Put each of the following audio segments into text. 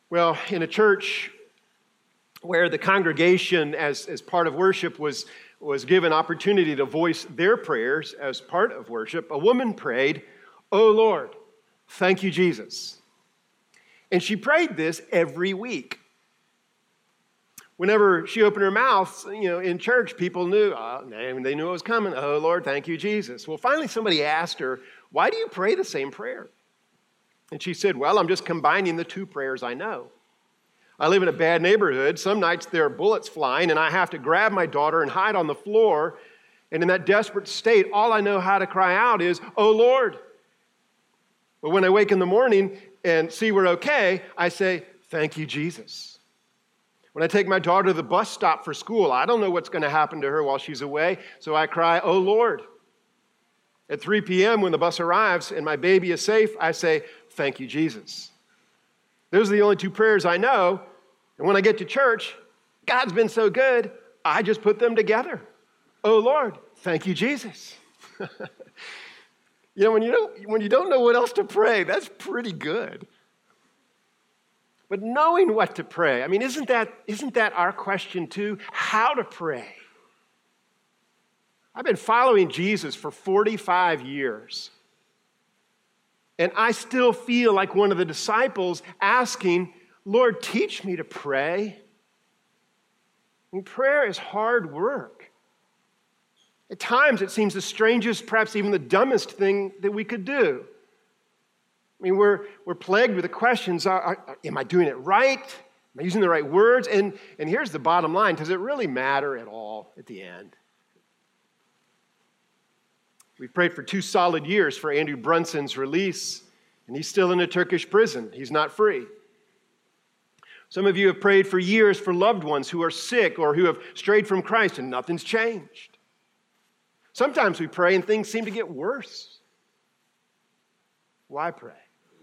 Well, in a church where the congregation as part of worship was given opportunity to voice their prayers as part of worship, a woman prayed, "Oh Lord, thank you, Jesus." And she prayed this every week. Whenever she opened her mouth, in church, people knew, they knew it was coming. "Oh Lord, thank you, Jesus." Well, finally somebody asked her, "Why do you pray the same prayer?" And she said, "Well, I'm just combining the two prayers I know. I live in a bad neighborhood. Some nights there are bullets flying, and I have to grab my daughter and hide on the floor. And in that desperate state, all I know how to cry out is, 'Oh Lord.' But when I wake in the morning and see we're okay, I say, 'Thank you, Jesus.' When I take my daughter to the bus stop for school, I don't know what's going to happen to her while she's away, so I cry, 'Oh Lord.' At 3 p.m. when the bus arrives and my baby is safe, I say, 'Thank you, Jesus.' Those are the only two prayers I know. And when I get to church, God's been so good, I just put them together. 'Oh Lord, thank you, Jesus.'" When you don't know what else to pray, that's pretty good. But knowing what to pray, isn't that our question too? How to pray? I've been following Jesus for 45 years. And I still feel like one of the disciples asking, "Lord, teach me to pray." Prayer is hard work. At times, it seems the strangest, perhaps even the dumbest thing that we could do. We're plagued with the questions, am I doing it right? Am I using the right words? And here's the bottom line, does it really matter at all at the end? We've prayed for 2 solid years for Andrew Brunson's release, and he's still in a Turkish prison. He's not free. Some of you have prayed for years for loved ones who are sick or who have strayed from Christ, and nothing's changed. Sometimes we pray and things seem to get worse. Why pray?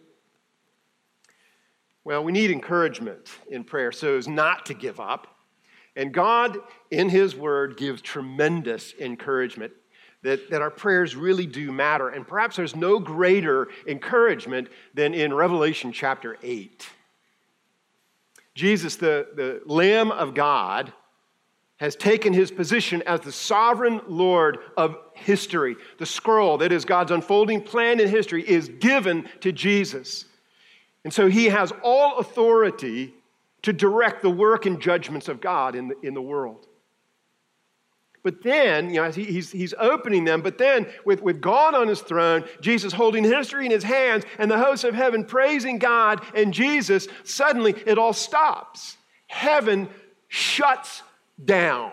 Well, we need encouragement in prayer so as not to give up. And God, in His Word, gives tremendous encouragement that our prayers really do matter. And perhaps there's no greater encouragement than in Revelation chapter 8. Jesus, the Lamb of God, has taken His position as the sovereign Lord of history. The scroll, that is God's unfolding plan in history, is given to Jesus. And so He has all authority to direct the work and judgments of God in the world. But then, he's opening them, but then with God on His throne, Jesus holding history in His hands, and the hosts of heaven praising God and Jesus, suddenly it all stops. Heaven shuts down.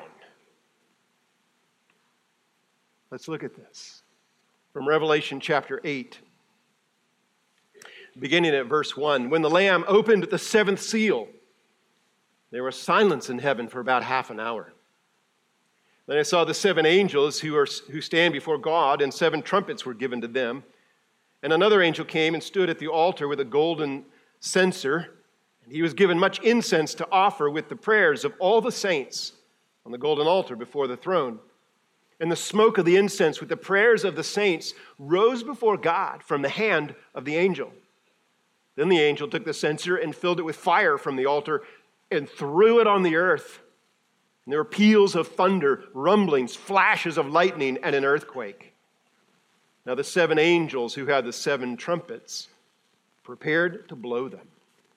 Let's look at this from Revelation chapter 8, beginning at verse 1. When the Lamb opened the 7th seal, there was silence in heaven for about half an hour. Then I saw the 7 angels who stand before God, and 7 trumpets were given to them. And another angel came and stood at the altar with a golden censer, and he was given much incense to offer with the prayers of all the saints on the golden altar before the throne. And the smoke of the incense with the prayers of the saints rose before God from the hand of the angel. Then the angel took the censer and filled it with fire from the altar and threw it on the earth. And there were peals of thunder, rumblings, flashes of lightning, and an earthquake. Now the 7 angels who had the 7 trumpets prepared to blow them.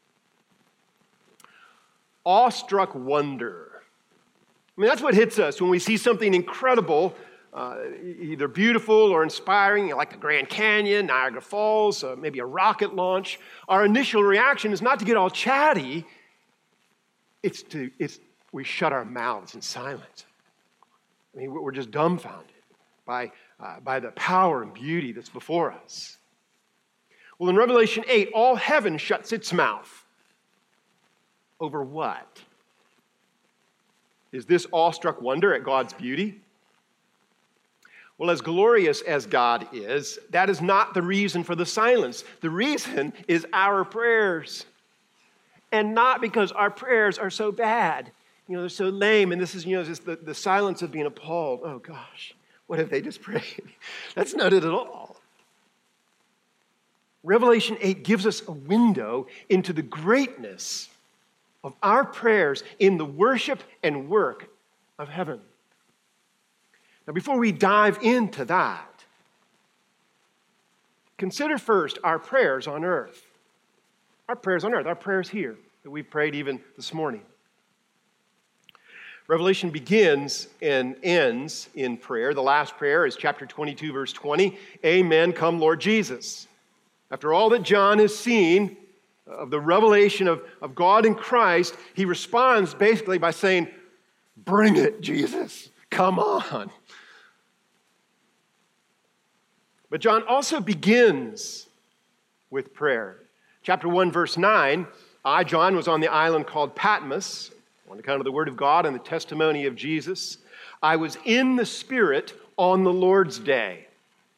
Awestruck wonder. That's what hits us when we see something incredible, either beautiful or inspiring, like the Grand Canyon, Niagara Falls, maybe a rocket launch. Our initial reaction is not to get all chatty. We shut our mouths in silence. We're just dumbfounded by the power and beauty that's before us. Well, in Revelation 8, all heaven shuts its mouth. Over what? Is this awestruck wonder at God's beauty? Well, as glorious as God is, that is not the reason for the silence. The reason is our prayers. And not because our prayers are so bad. They're so lame, and this is, just the silence of being appalled. Oh gosh, what have they just prayed? That's not it at all. Revelation 8 gives us a window into the greatness of our prayers in the worship and work of heaven. Now, before we dive into that, consider first our prayers on earth. Our prayers on earth, our prayers here that we've prayed even this morning. Revelation begins and ends in prayer. The last prayer is chapter 22, verse 20. Amen, come Lord Jesus. After all that John has seen of the revelation of God in Christ, he responds basically by saying, bring it, Jesus. Come on. But John also begins with prayer. Chapter 1, verse 9, I, John, was on the island called Patmos, on account of the word of God and the testimony of Jesus. I was in the Spirit on the Lord's day.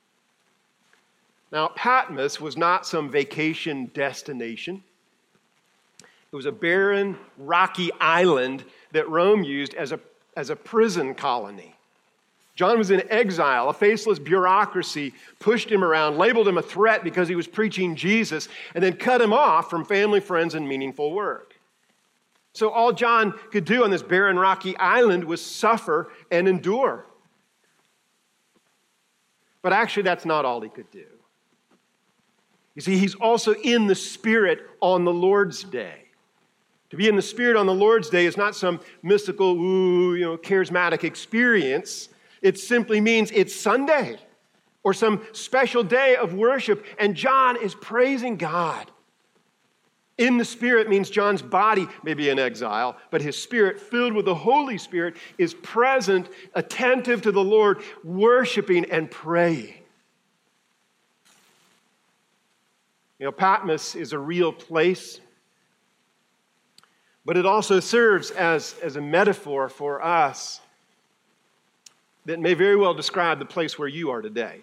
Now, Patmos was not some vacation destination. It was a barren, rocky island that Rome used as a prison colony. John was in exile. A faceless bureaucracy pushed him around, labeled him a threat because he was preaching Jesus, and then cut him off from family, friends, and meaningful work. So all John could do on this barren, rocky island was suffer and endure. But actually, that's not all he could do. You see, he's also in the Spirit on the Lord's day. To be in the Spirit on the Lord's day is not some mystical, charismatic experience. It simply means it's Sunday or some special day of worship, and John is praising God. In the Spirit means John's body may be in exile, but his spirit, filled with the Holy Spirit, is present, attentive to the Lord, worshiping and praying. Patmos is a real place, but it also serves as a metaphor for us that may very well describe the place where you are today.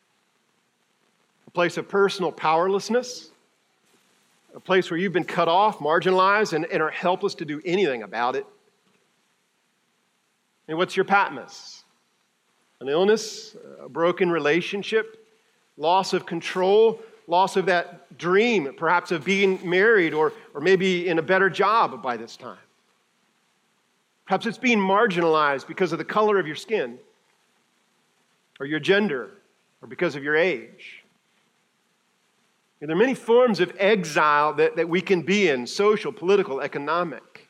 A place of personal powerlessness, a place where you've been cut off, marginalized, and are helpless to do anything about it. And what's your Patmos? An illness, a broken relationship, loss of control, loss of that dream, perhaps of being married or maybe in a better job by this time. Perhaps it's being marginalized because of the color of your skin or your gender or because of your age. And there are many forms of exile that we can be in, social, political, economic.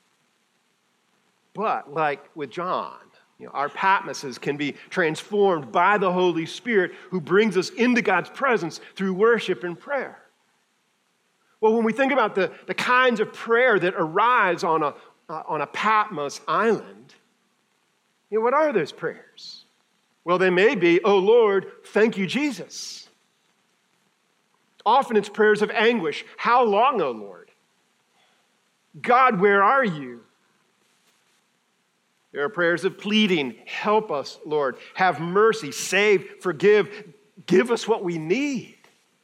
But like with John, our Patmoses can be transformed by the Holy Spirit who brings us into God's presence through worship and prayer. Well, when we think about the kinds of prayer that arise on a Patmos island, what are those prayers? Well, they may be, oh Lord, thank you, Jesus. Often it's prayers of anguish. How long, O Lord? God, where are you? There are prayers of pleading. Help us, Lord. Have mercy. Save. Forgive. Give us what we need.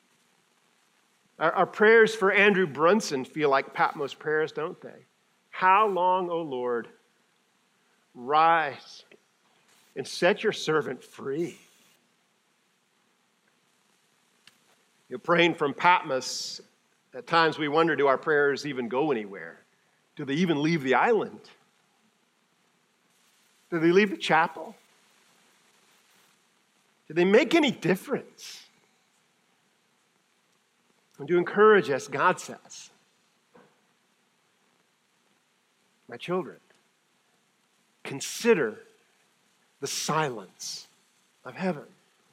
Our prayers for Andrew Brunson feel like Patmos prayers, don't they? How long, O Lord? Rise and set your servant free. Praying from Patmos, at times we wonder, do our prayers even go anywhere? Do they even leave the island? Do they leave the chapel? Do they make any difference? And to encourage us, God says, my children, consider the silence of heaven.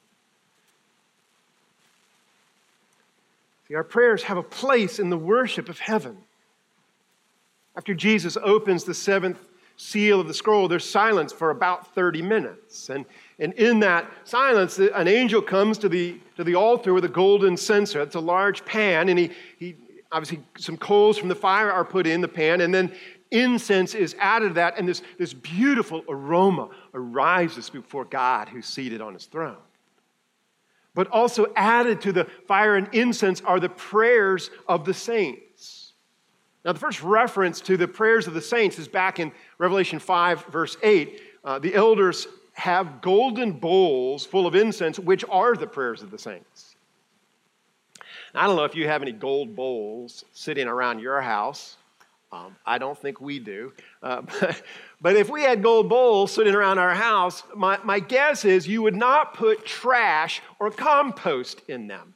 See, our prayers have a place in the worship of heaven. After Jesus opens the seventh seal of the scroll, there's silence for about 30 minutes. And in that silence, an angel comes to the altar with a golden censer. It's a large pan, and he obviously some coals from the fire are put in the pan, and then incense is added to that, and this beautiful aroma arises before God who's seated on his throne. But also added to the fire and incense are the prayers of the saints. Now, the first reference to the prayers of the saints is back in Revelation 5, verse 8. The elders have golden bowls full of incense, which are the prayers of the saints. I don't know if you have any gold bowls sitting around your house. I don't think we do. But if we had gold bowls sitting around our house, my guess is you would not put trash or compost in them.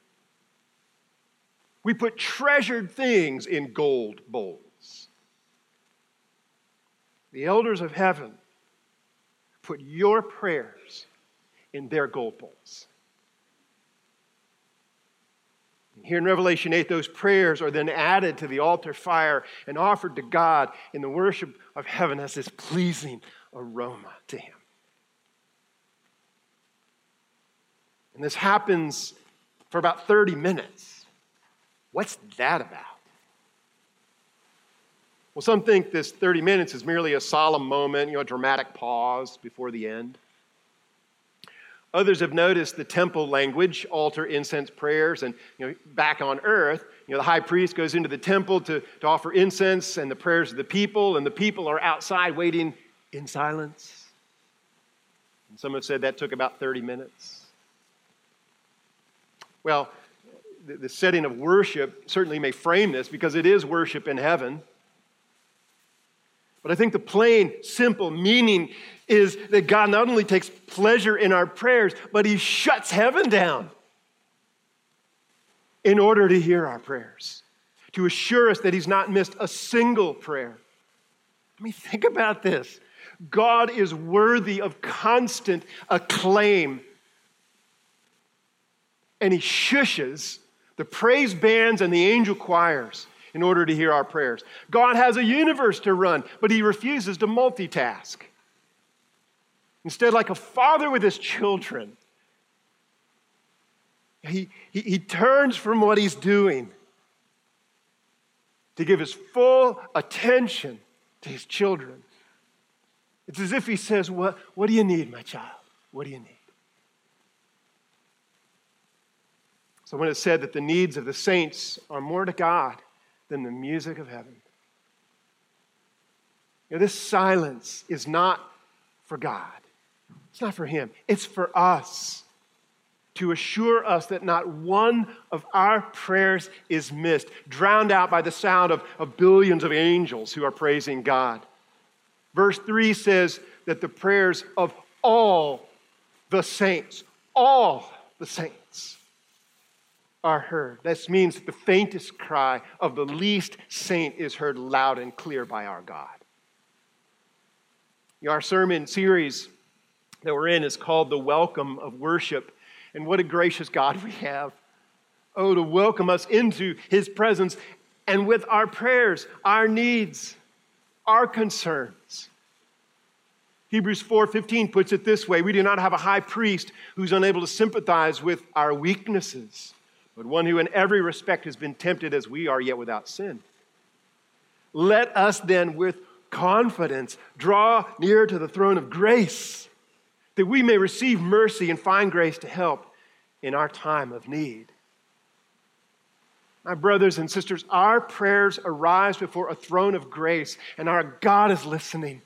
We put treasured things in gold bowls. The elders of heaven put your prayers in their gold bowls. Here in Revelation 8, those prayers are then added to the altar fire and offered to God in the worship of heaven as this pleasing aroma to Him. And this happens for about 30 minutes. What's that about? Well, some think this 30 minutes is merely a solemn moment, a dramatic pause before the end. Others have noticed the temple language, altar, incense, prayers, and back on earth, the high priest goes into the temple to offer incense and the prayers of the people, and the people are outside waiting in silence. And some have said that took about 30 minutes. Well, the setting of worship certainly may frame this because it is worship in heaven. But I think the plain, simple meaning is that God not only takes pleasure in our prayers, but He shuts heaven down in order to hear our prayers, to assure us that He's not missed a single prayer. I mean, think about this. God is worthy of constant acclaim, and He shushes the praise bands and the angel choirs in order to hear our prayers. God has a universe to run, but He refuses to multitask. Instead, like a father with his children, he turns from what he's doing to give his full attention to his children. It's as if he says, what do you need, my child? What do you need? So when it's said that the needs of the saints are more to God than the music of heaven, this silence is not for God. It's not for Him. It's for us to assure us that not one of our prayers is missed, drowned out by the sound of billions of angels who are praising God. Verse 3 says that the prayers of all the saints are heard. This means that the faintest cry of the least saint is heard loud and clear by our God. Our sermon series that we're in is called The Welcome of Worship. And what a gracious God we have. Oh, to welcome us into His presence and with our prayers, our needs, our concerns. Hebrews 4:15 puts it this way: we do not have a high priest who's unable to sympathize with our weaknesses, but one who in every respect has been tempted as we are, yet without sin. Let us then with confidence draw near to the throne of grace, that we may receive mercy and find grace to help in our time of need. My brothers and sisters, our prayers arise before a throne of grace, and our God is listening.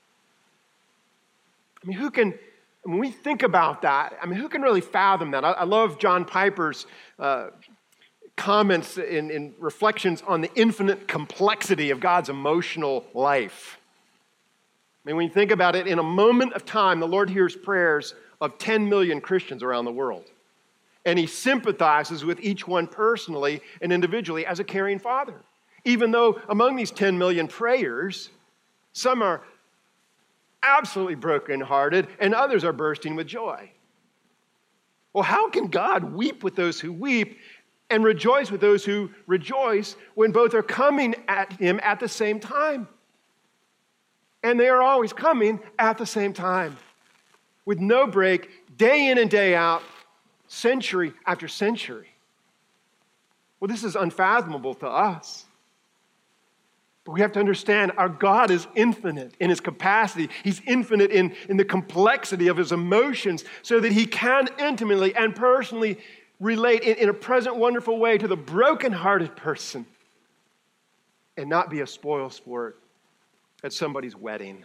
When we think about that, who can really fathom that? I love John Piper's comments in reflections on the infinite complexity of God's emotional life. When you think about it, in a moment of time, the Lord hears prayers of 10 million Christians around the world. And He sympathizes with each one personally and individually as a caring Father. Even though among these 10 million prayers, some are absolutely brokenhearted and others are bursting with joy. Well, how can God weep with those who weep and rejoice with those who rejoice when both are coming at Him at the same time? And they are always coming at the same time, with no break, day in and day out, century after century. Well, this is unfathomable to us. But we have to understand our God is infinite in His capacity. He's infinite in the complexity of His emotions so that He can intimately and personally relate in a present, wonderful way to the brokenhearted person and not be a spoil sport at somebody's wedding,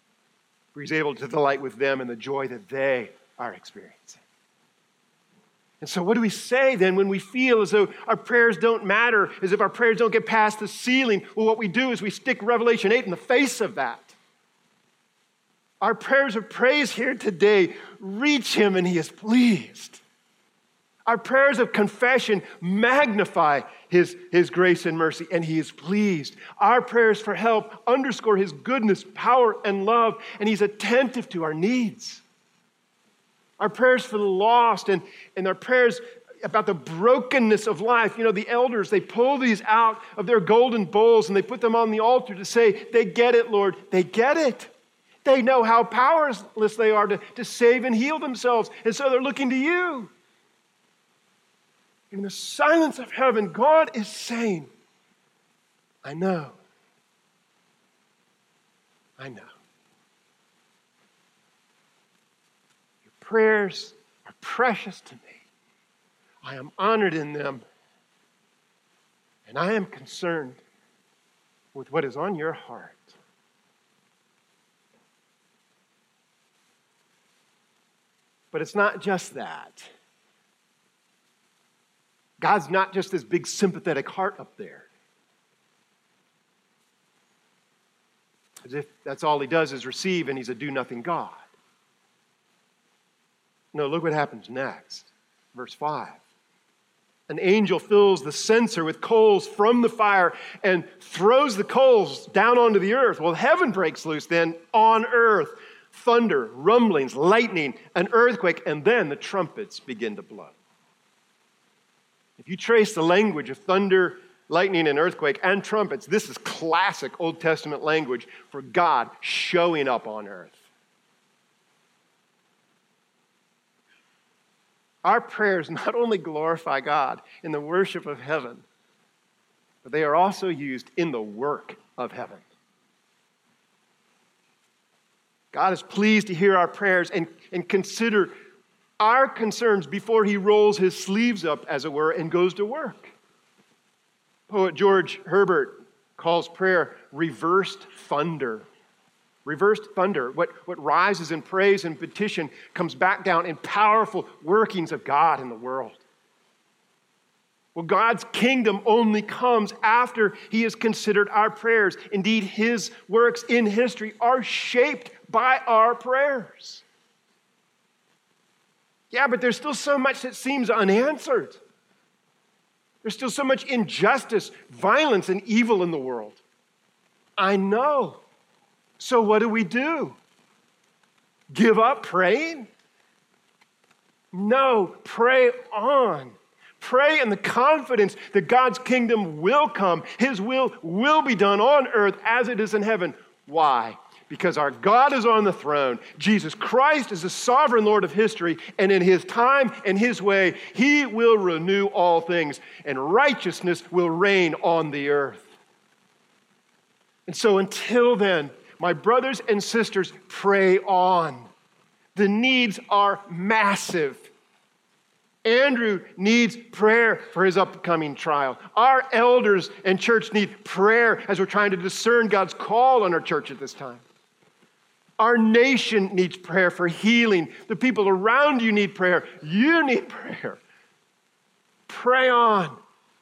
where He's able to delight with them in the joy that they are experiencing. And so what do we say then when we feel as though our prayers don't matter, as if our prayers don't get past the ceiling? Well, what we do is we stick Revelation 8 in the face of that. Our prayers of praise here today reach him and he is pleased. Our prayers of confession magnify his grace and mercy, and he is pleased. Our prayers for help underscore his goodness, power, and love, and he's attentive to our needs. Our prayers for the lost and our prayers about the brokenness of life. You know, the elders, they pull these out of their golden bowls and they put them on the altar to say, they get it, Lord, they get it. They know how powerless they are to save and heal themselves, and so they're looking to you. In the silence of heaven, God is saying, I know. I know. Your prayers are precious to me. I am honored in them. And I am concerned with what is on your heart. But it's not just that. God's not just this big sympathetic heart up there. As if that's all he does is receive and he's a do-nothing God. No, look what happens next. Verse 5. An angel fills the censer with coals from the fire and throws the coals down onto the earth. Well, heaven breaks loose then on earth. Thunder, rumblings, lightning, an earthquake, and then the trumpets begin to blow. If you trace the language of thunder, lightning, and earthquake, and trumpets, this is classic Old Testament language for God showing up on earth. Our prayers not only glorify God in the worship of heaven, but they are also used in the work of heaven. God is pleased to hear our prayers and consider our concerns before he rolls his sleeves up, as it were, and goes to work. Poet George Herbert calls prayer reversed thunder. Reversed thunder. What rises in praise and petition comes back down in powerful workings of God in the world. Well, God's kingdom only comes after he has considered our prayers. Indeed, his works in history are shaped by our prayers. Yeah, but there's still so much that seems unanswered. There's still so much injustice, violence, and evil in the world. I know. So what do? Give up praying? No, pray on. Pray in the confidence that God's kingdom will come. His will be done on earth as it is in heaven. Why? Because our God is on the throne. Jesus Christ is the sovereign Lord of history, and in his time and his way, he will renew all things, and righteousness will reign on the earth. And so until then, my brothers and sisters, pray on. The needs are massive. Andrew needs prayer for his upcoming trial. Our elders and church need prayer as we're trying to discern God's call on our church at this time. Our nation needs prayer for healing. The people around you need prayer. You need prayer. Pray on.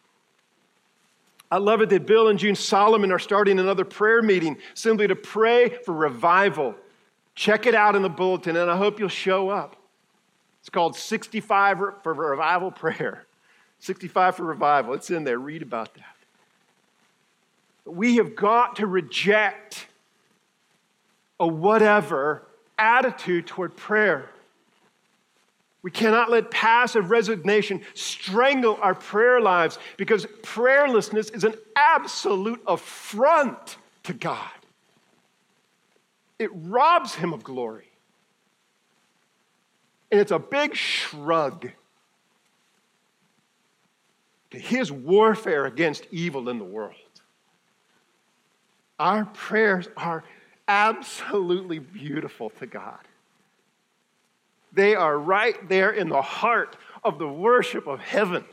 I love it that Bill and June Solomon are starting another prayer meeting simply to pray for revival. Check it out in the bulletin, and I hope you'll show up. It's called 65 for Revival Prayer. 65 for Revival. It's in there. Read about that. But we have got to reject a whatever attitude toward prayer. We cannot let passive resignation strangle our prayer lives, because prayerlessness is an absolute affront to God. It robs him of glory. And it's a big shrug to his warfare against evil in the world. Our prayers are absolutely beautiful to God. They are right there in the heart of the worship of heaven.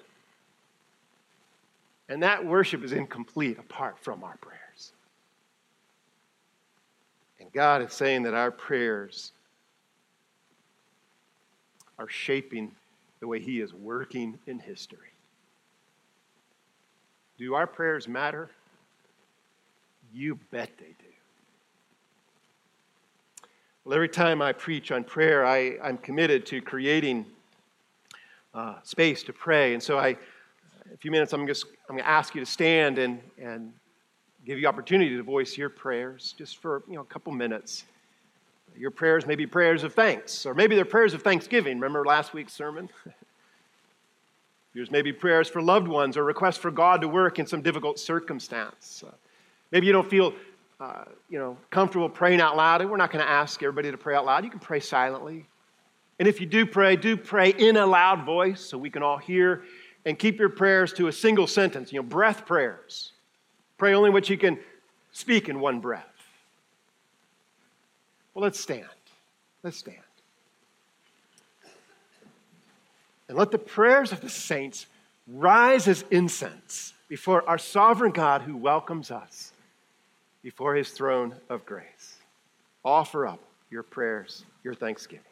And that worship is incomplete apart from our prayers. And God is saying that our prayers are shaping the way he is working in history. Do our prayers matter? You bet they do. Well, every time I preach on prayer, I'm committed to creating space to pray. And so in a few minutes, I'm going to ask you to stand and give you opportunity to voice your prayers just for a couple minutes. Your prayers may be prayers of thanks, or maybe they're prayers of thanksgiving. Remember last week's sermon? Yours may be prayers for loved ones or requests for God to work in some difficult circumstance. Maybe you don't feel comfortable praying out loud, and we're not going to ask everybody to pray out loud. You can pray silently. And if you do pray in a loud voice so we can all hear, and keep your prayers to a single sentence, breath prayers. Pray only what you can speak in one breath. Well, let's stand. Let's stand. And let the prayers of the saints rise as incense before our sovereign God who welcomes us before his throne of grace. Offer up your prayers, your thanksgiving.